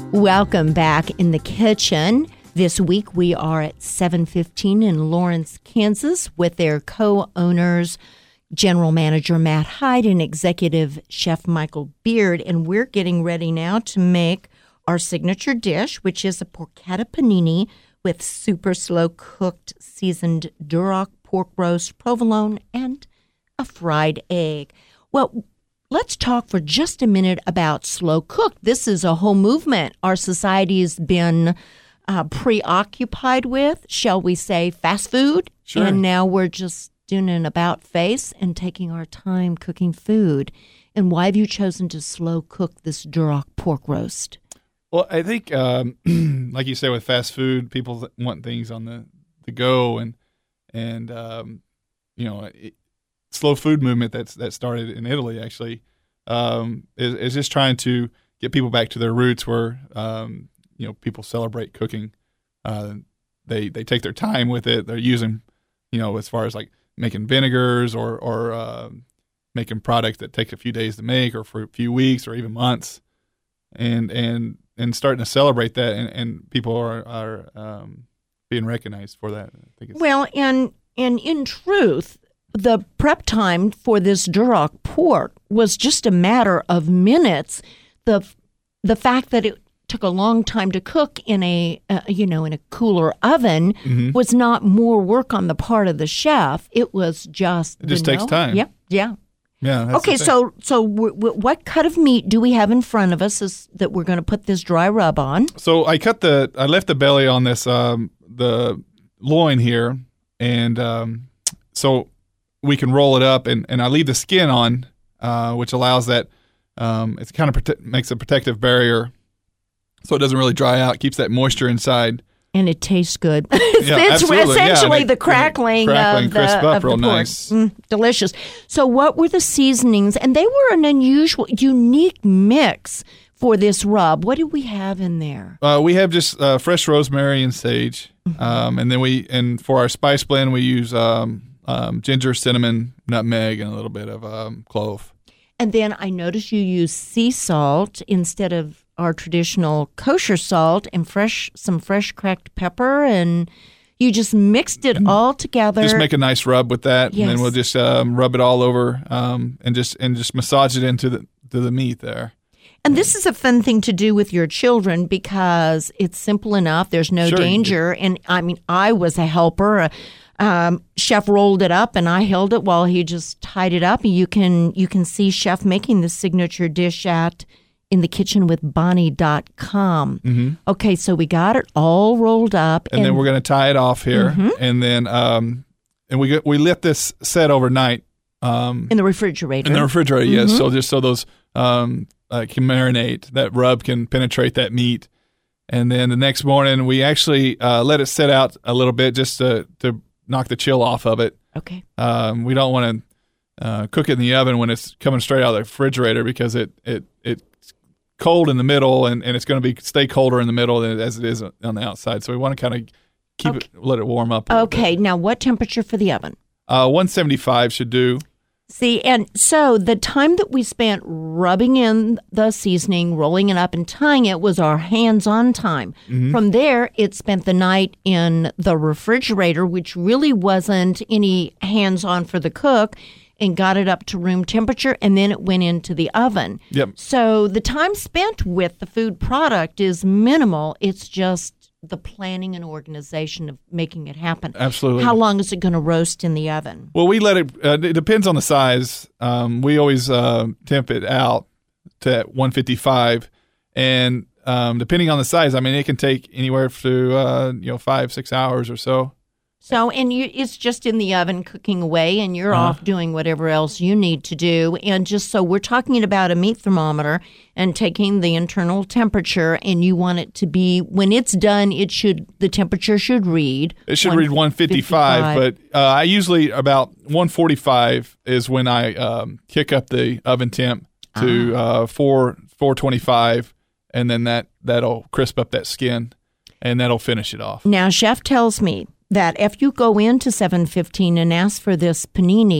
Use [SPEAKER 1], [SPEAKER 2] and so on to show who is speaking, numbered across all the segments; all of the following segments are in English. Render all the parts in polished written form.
[SPEAKER 1] Welcome back in the kitchen. This week we are at 715 in Lawrence, Kansas with their co-owners, General Manager Matt Hyde and Executive Chef Michael Beard. And we're getting ready now to make our signature dish, which is a porchetta panini with super slow cooked seasoned Duroc pork roast, provolone, and a fried egg. Well, let's talk for just a minute about slow cooked. This is a whole movement our society has been preoccupied with, shall we say, fast food.
[SPEAKER 2] Sure.
[SPEAKER 1] And now we're just doing an about face and taking our time cooking food. And why have you chosen to slow cook this Duroc pork roast?
[SPEAKER 2] Well, I think, like you say, with fast food, people want things on the go, and slow food movement that started in Italy actually is just trying to get people back to their roots, where people celebrate cooking. They take their time with it. They're using, as far as like making vinegars or making products that take a few days to make, or for a few weeks or even months, and starting to celebrate that, and people are being recognized for that. I think
[SPEAKER 1] and in truth, the prep time for this Duroc pork was just a matter of minutes. The fact that it took a long time to cook in a cooler oven was not more work on the part of the chef. It was just
[SPEAKER 2] takes time.
[SPEAKER 1] Yep. Yeah.
[SPEAKER 2] Yeah.
[SPEAKER 1] Okay. So what cut of meat do we have in front of us that we're going to put this dry rub on?
[SPEAKER 2] So I left the belly on this the loin here, and so we can roll it up, and I leave the skin on, which allows that it kind of makes a protective barrier, so it doesn't really dry out, keeps that moisture inside. And
[SPEAKER 1] it tastes good. It's essentially the crackling of
[SPEAKER 2] crisp up
[SPEAKER 1] the
[SPEAKER 2] real
[SPEAKER 1] pork.
[SPEAKER 2] nice.
[SPEAKER 1] Delicious. So what were the seasonings? And they were an unusual, unique mix for this rub. What did we have in there?
[SPEAKER 2] We have just fresh rosemary and sage, and then for our spice blend we use ginger, cinnamon, nutmeg, and a little bit of clove.
[SPEAKER 1] And then I noticed you use sea salt instead of our traditional kosher salt, and some fresh cracked pepper, and you just mixed it all together.
[SPEAKER 2] Just make a nice rub with that,
[SPEAKER 1] yes.
[SPEAKER 2] And then we'll just rub it all over, and just massage it into the meat there.
[SPEAKER 1] And this is a fun thing to do with your children because it's simple enough. There's no danger. And I mean, I was a helper. Chef rolled it up, and I held it while he just tied it up. You can see Chef making this signature dish at InTheKitchenWithBonnie.com.
[SPEAKER 2] Mm-hmm.
[SPEAKER 1] Okay, so we got it all rolled up,
[SPEAKER 2] and then we're going to tie it off here, and then and we let this set overnight
[SPEAKER 1] in the refrigerator.
[SPEAKER 2] Yes. So just so those can marinate, that rub can penetrate that meat, and then the next morning we actually let it set out a little bit just to knock the chill off of it.
[SPEAKER 1] Okay.
[SPEAKER 2] We don't want to cook it in the oven when it's coming straight out of the refrigerator, because it's cold in the middle, and it's going to stay colder in the middle as it is on the outside. So we want to kind of let it warm up.
[SPEAKER 1] Okay. Now, what temperature for the oven?
[SPEAKER 2] 175 should do.
[SPEAKER 1] See, and so the time that we spent rubbing in the seasoning, rolling it up, and tying it was our hands-on time. Mm-hmm. From there, it spent the night in the refrigerator, which really wasn't any hands-on for the cook, and got it up to room temperature, and then it went into the oven.
[SPEAKER 2] Yep.
[SPEAKER 1] So the time spent with the food product is minimal. It's just the planning and organization of making it happen.
[SPEAKER 2] Absolutely.
[SPEAKER 1] How long is it going to roast in the oven?
[SPEAKER 2] Well, we let it, it depends on the size. We always temp it out to 155. And depending on the size, I mean, it can take anywhere to 5-6 hours or so.
[SPEAKER 1] So, and it's just in the oven cooking away, and you're off doing whatever else you need to do. And just so we're talking about a meat thermometer and taking the internal temperature, and you want it to be, when it's done, the temperature should read.
[SPEAKER 2] It should read 155, but I usually about 145 is when I kick up the oven temp to 425, and then that'll crisp up that skin, and that'll finish it off.
[SPEAKER 1] Now, Chef tells me that if you go into 715 and ask for this panini,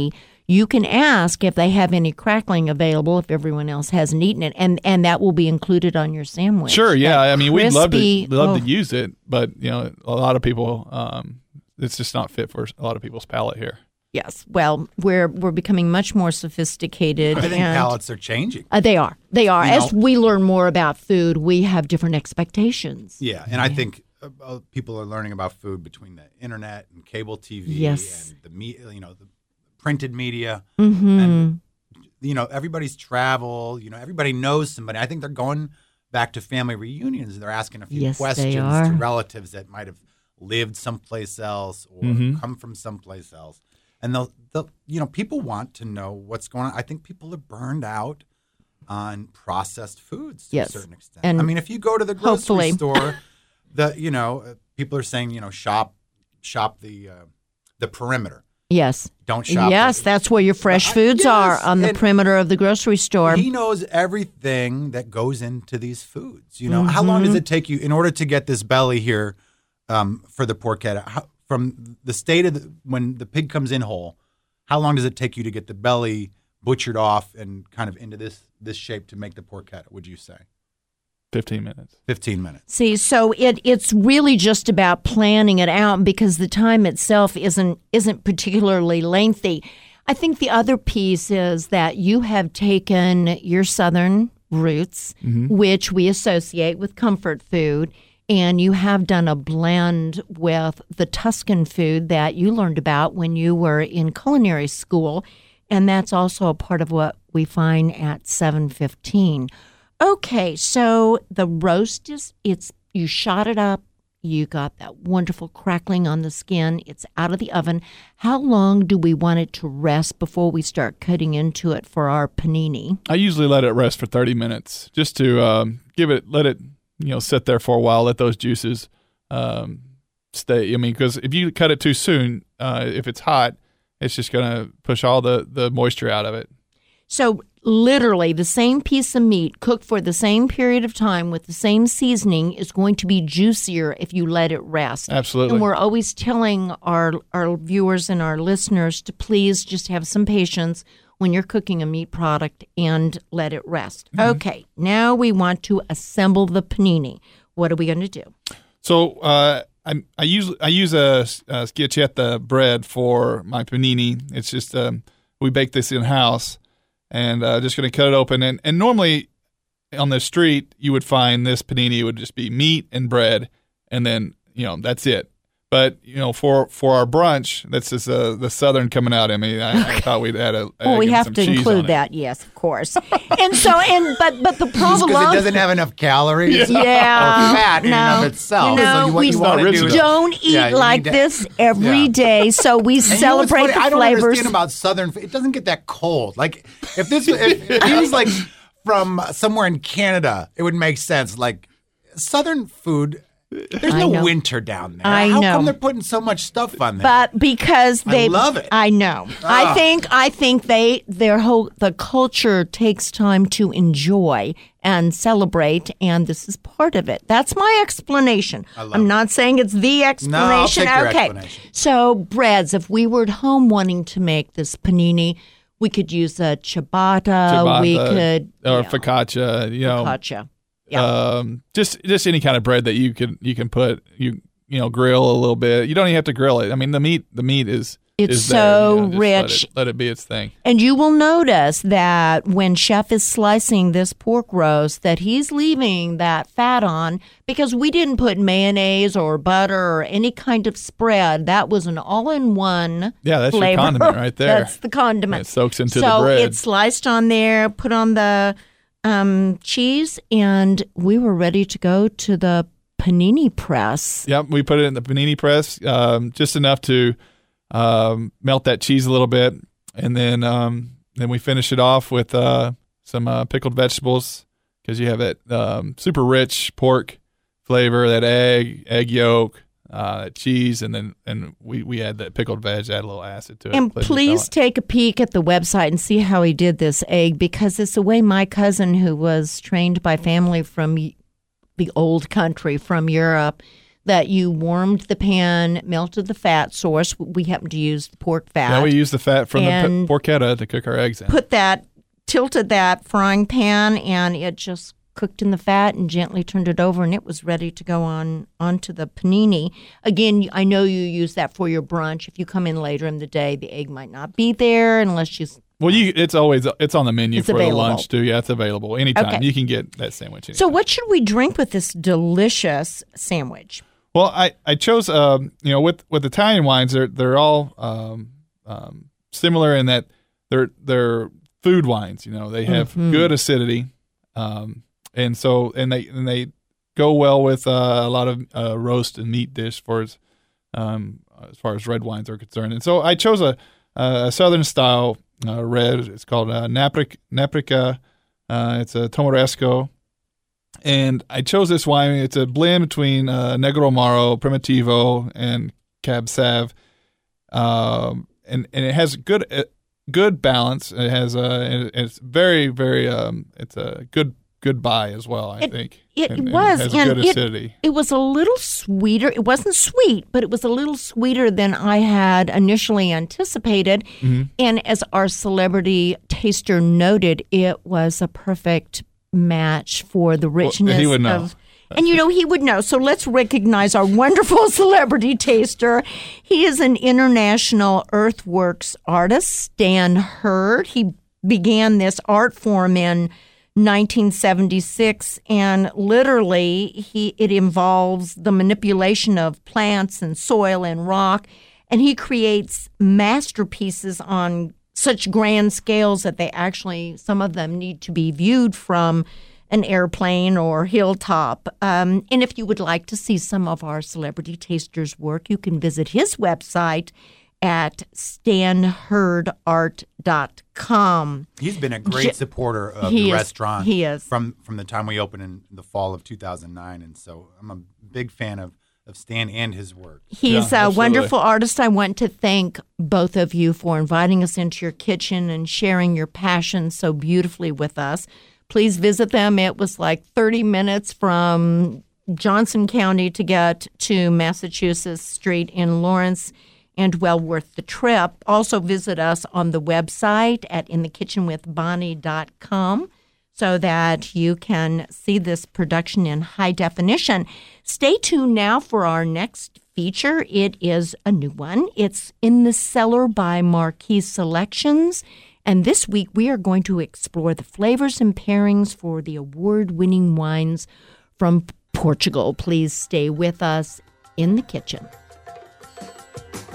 [SPEAKER 1] you can ask if they have any crackling available if everyone else hasn't eaten it, and that will be included on your sandwich.
[SPEAKER 2] Sure, yeah.
[SPEAKER 1] That
[SPEAKER 2] I mean, we'd love
[SPEAKER 1] crispy-
[SPEAKER 2] to use it, but a lot of people, it's just not fit for a lot of people's palate here.
[SPEAKER 1] Yes. Well, we're becoming much more sophisticated.
[SPEAKER 3] I think palates are changing.
[SPEAKER 1] They are. As we learn more about food, we have different expectations.
[SPEAKER 3] Yeah, and I think people are learning about food between the internet and cable TV
[SPEAKER 1] Yes.
[SPEAKER 3] and the printed media.
[SPEAKER 1] Mm-hmm.
[SPEAKER 3] And everybody's travel. Everybody knows somebody. I think they're going back to family reunions and they're asking a few
[SPEAKER 1] Yes, they
[SPEAKER 3] questions
[SPEAKER 1] are.
[SPEAKER 3] to relatives that might have lived someplace else or come from someplace else. And people want to know what's going on. I think people are burned out on processed foods to
[SPEAKER 1] Yes.
[SPEAKER 3] a certain extent.
[SPEAKER 1] And
[SPEAKER 3] I mean, if you go to the grocery
[SPEAKER 1] hopefully-
[SPEAKER 3] store, people are saying, shop the perimeter.
[SPEAKER 1] Yes.
[SPEAKER 3] Don't shop.
[SPEAKER 1] Yes, that's where your fresh foods are, on the
[SPEAKER 3] and
[SPEAKER 1] perimeter of the grocery store.
[SPEAKER 3] He knows everything that goes into these foods. How long does it take you in order to get this belly here for the porchetta? From the state of when the pig comes in whole, how long does it take you to get the belly butchered off and kind of into this shape to make the porchetta, would you say?
[SPEAKER 2] 15 minutes.
[SPEAKER 3] 15 minutes.
[SPEAKER 1] See, so it's really just about planning it out because the time itself isn't particularly lengthy. I think the other piece is that you have taken your Southern roots, which we associate with comfort food, and you have done a blend with the Tuscan food that you learned about when you were in culinary school, and that's also a part of what we find at 715. Okay, so the roast you shot it up, you got that wonderful crackling on the skin, it's out of the oven. How long do we want it to rest before we start cutting into it for our panini?
[SPEAKER 2] I usually let it rest for 30 minutes just to let it sit there for a while, let those juices stay. I mean, because if you cut it too soon, if it's hot, it's just going to push all the moisture out of it.
[SPEAKER 1] So literally the same piece of meat cooked for the same period of time with the same seasoning is going to be juicier if you let it rest.
[SPEAKER 2] Absolutely.
[SPEAKER 1] And we're always telling our viewers and our listeners to please just have some patience when you're cooking a meat product and let it rest. Okay, now we want to assemble the panini. What are we going to do?
[SPEAKER 2] So I use a schiacchetta bread for my panini. It's just we bake this in house, and just going to cut it open. And normally on the street you would find this panini would just be meat and bread, and then that's it. But for our brunch, that's just the Southern coming out in me. I thought we'd add a.
[SPEAKER 1] Well, we
[SPEAKER 2] and
[SPEAKER 1] have
[SPEAKER 2] some
[SPEAKER 1] to
[SPEAKER 2] cheese
[SPEAKER 1] include
[SPEAKER 2] on it.
[SPEAKER 1] that, yes, of course. And so, but the problem
[SPEAKER 3] Because it doesn't have enough calories
[SPEAKER 1] Yeah.
[SPEAKER 3] or fat in and of itself.
[SPEAKER 1] we
[SPEAKER 3] you want to do is
[SPEAKER 1] don't eat
[SPEAKER 3] Yeah, you
[SPEAKER 1] like
[SPEAKER 3] need to-
[SPEAKER 1] this every day, so we
[SPEAKER 3] And
[SPEAKER 1] celebrate
[SPEAKER 3] what's funny?
[SPEAKER 1] the
[SPEAKER 3] I don't
[SPEAKER 1] flavors.
[SPEAKER 3] understand about Southern food. It doesn't get that cold. Like if he was like from somewhere in Canada, it would make sense. Like Southern food, there's
[SPEAKER 1] I
[SPEAKER 3] no
[SPEAKER 1] know.
[SPEAKER 3] winter down there.
[SPEAKER 1] I
[SPEAKER 3] How
[SPEAKER 1] know.
[SPEAKER 3] come they're putting so much stuff on there?
[SPEAKER 1] But because they
[SPEAKER 3] love it.
[SPEAKER 1] I know. I think the culture takes time to enjoy and celebrate, and this is part of it. That's my explanation. I'm not saying it's the explanation.
[SPEAKER 3] take your
[SPEAKER 1] Okay.
[SPEAKER 3] explanation.
[SPEAKER 1] So breads, if we were at home wanting to make this panini, we could use a ciabatta. We could
[SPEAKER 2] or focaccia.
[SPEAKER 1] focaccia. Yeah.
[SPEAKER 2] Just any kind of bread that you can put grill a little bit. You don't even have to grill it. I mean, the meat is
[SPEAKER 1] It's
[SPEAKER 2] is
[SPEAKER 1] so
[SPEAKER 2] there, just
[SPEAKER 1] rich.
[SPEAKER 2] Let it be its thing.
[SPEAKER 1] And you will notice that when Chef is slicing this pork roast that he's leaving that fat on because we didn't put mayonnaise or butter or any kind of spread. That was an all-in-one
[SPEAKER 2] Yeah, that's
[SPEAKER 1] flavor.
[SPEAKER 2] your condiment right there.
[SPEAKER 1] That's the condiment.
[SPEAKER 2] It soaks into
[SPEAKER 1] so
[SPEAKER 2] the bread.
[SPEAKER 1] it's sliced on there, put on the cheese, and we were ready to go to the panini press.
[SPEAKER 2] Yep, we put it in the panini press, just enough to melt that cheese a little bit, and then we finish it off with some pickled vegetables because you have that super rich pork flavor, that egg yolk, cheese, and we add that pickled veg, add a little acid to it.
[SPEAKER 1] And please take a peek at the website and see how he did this egg, because it's the way my cousin, who was trained by family from the old country, from Europe, that you warmed the pan, melted the fat source. We happen to use the pork fat.
[SPEAKER 2] Yeah, we use the fat from the
[SPEAKER 1] And
[SPEAKER 2] porchetta to cook our eggs in.
[SPEAKER 1] Tilted that frying pan, and it just cooked in the fat and gently turned it over, and it was ready to go onto the panini. Again, I know you use that for your brunch. If you come in later in the day, the egg might not be there unless you...
[SPEAKER 2] Well, it's on the menu for
[SPEAKER 1] available.
[SPEAKER 2] the lunch too. Yeah, it's available anytime.
[SPEAKER 1] Okay.
[SPEAKER 2] You can get that sandwich. Anytime.
[SPEAKER 1] So what should we drink with this delicious sandwich?
[SPEAKER 2] Well, I chose with Italian wines, they're all similar in that they're food wines. They have good acidity, and they go well with a lot of roast and meat dish as far as red wines are concerned. And so I chose a southern style red. It's called Naprica. It's a Tomoresco. And I chose this wine. It's a blend between Negro Amaro, Primitivo, and Cab Sav, and it has good balance. It has it's very very it's a good buy as well. I think
[SPEAKER 1] it
[SPEAKER 2] and
[SPEAKER 1] was,
[SPEAKER 2] it has
[SPEAKER 1] and
[SPEAKER 2] good acidity.
[SPEAKER 1] It was a little sweeter. It wasn't sweet, but it was a little sweeter than I had initially anticipated.
[SPEAKER 2] Mm-hmm.
[SPEAKER 1] And as our celebrity taster noted, it was a perfect match for the richness
[SPEAKER 2] he would know.
[SPEAKER 1] of. And he would know. So let's recognize our wonderful celebrity taster. He is an international earthworks artist, Stan Hurd. He began this art form in 1976, and literally it involves the manipulation of plants and soil and rock, and he creates masterpieces on such grand scales that some of them need to be viewed from an airplane or hilltop. And if you would like to see some of our celebrity tasters' work, you can visit his website at stanhurdart.com.
[SPEAKER 3] He's been a great supporter of the restaurant.
[SPEAKER 1] He is.
[SPEAKER 3] From the time we opened in the fall of 2009. And so I'm a big fan of Stan and his work.
[SPEAKER 1] He's a wonderful artist. I want to thank both of you for inviting us into your kitchen and sharing your passion so beautifully with us. Please visit them. It was like 30 minutes from Johnson County to get to Massachusetts Street in Lawrence, and well worth the trip. Also visit us on the website at inthekitchenwithbonnie.com so that you can see this production in high definition. Stay tuned now for our next feature. It is a new one. It's In the Cellar by Marquis Selections. And this week we are going to explore the flavors and pairings for the award-winning wines from Portugal. Please stay with us in the kitchen.